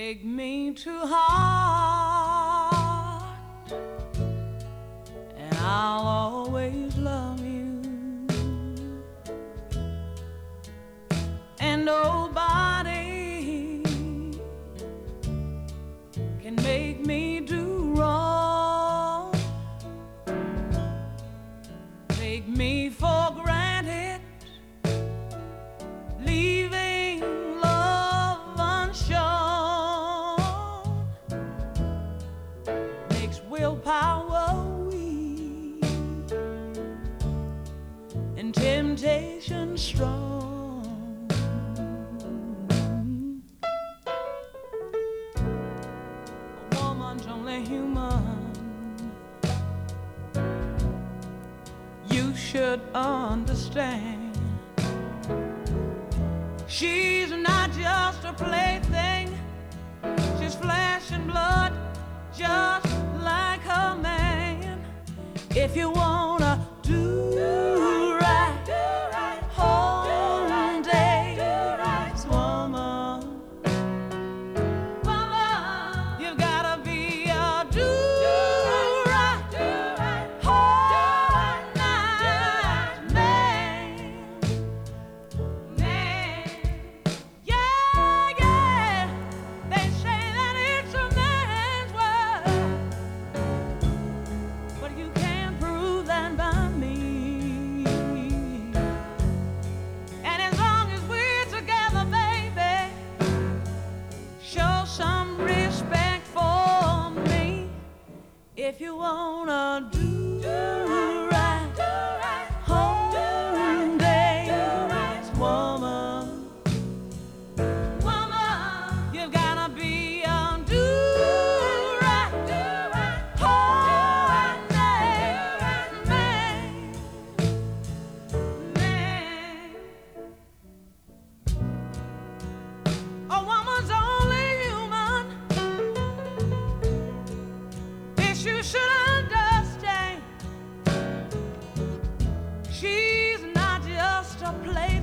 Take me to heart, and I'll always love you. And nobody can make me do wrong. Take me for granted, leaving love unshown. Makes willpower weak and temptation strong. A woman's only human. You should understand. She's not just a plaything. She's flesh and blood, just like her man. If you wanna do right, whole days, woman, you gotta be a do-right, whole night man. Yeah, yeah, they say that it's a man's world, but you can't prove that by me. And as long as we're together, baby, show some respect for me. If you wanna do right, whole days, woman, you've gotta be a do-right, whole days man. A woman's only human. This you should understand. She's not just a play.